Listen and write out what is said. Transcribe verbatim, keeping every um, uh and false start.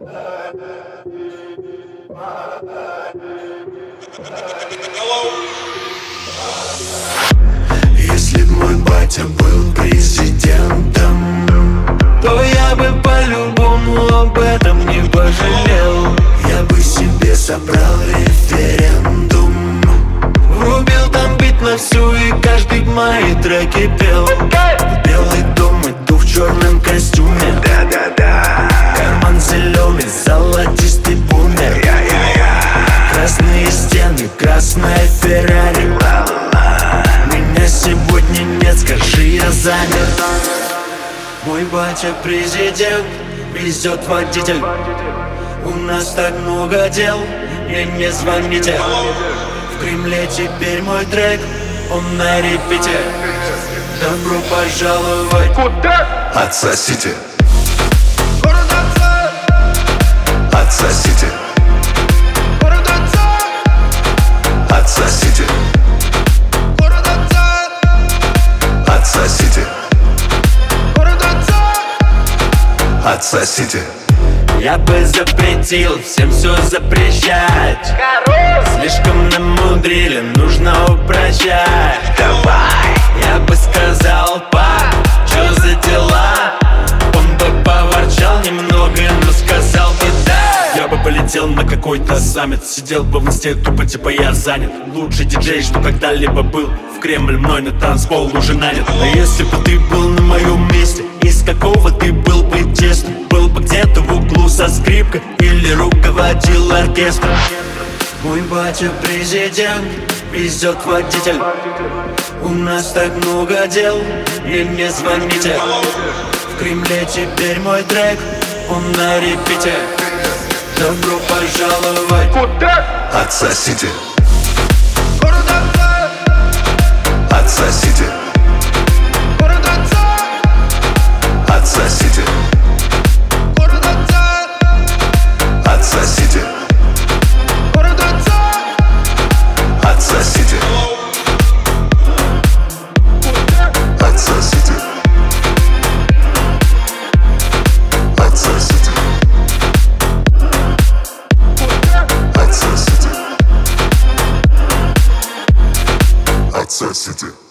Если б мой батя был президентом, то я бы по-любому об этом не пожалел. я бы себе собрал референдум, Врубил там бит на всю и каждый б мои треки пел. в Белый дом иду в черном костюме, Да-да-да, карман зеленый, золотистый бумер. Красные стены, красная Феррари. Меня сегодня нет, скажи, я замер. Мой батя президент, везет водитель. У нас так много дел, мне не звоните. В Кремле теперь мой трек, он на репите. Добро пожаловать. отсосите, отсосите, отсосите, отсосите, отсосите. Я бы запретил всем все запрещать. Слишком намудрили, нужно упрощать. Давай, Я бы сказал: пап, чё за дела? Он бы поворчал немного, но сказал бы да. Я бы полетел на какой-то саммит, сидел бы в инсте тупо типа я занят. Лучший диджей, что когда-либо был. В Кремль мной на танцпол уже нанят. А если бы ты был на моем месте, из какого ты был бы тесно? Был бы где-то в углу со скрипкой или руководил оркестром. Мой батя президент, везет водитель. У нас так много дел, мне не звоните. В Кремле теперь мой трек, он на репите. Добро пожаловать. отсосите, отсосите, отсосите, отсосите, отсосите, отсосите, отсосите, отсосите, отсосите.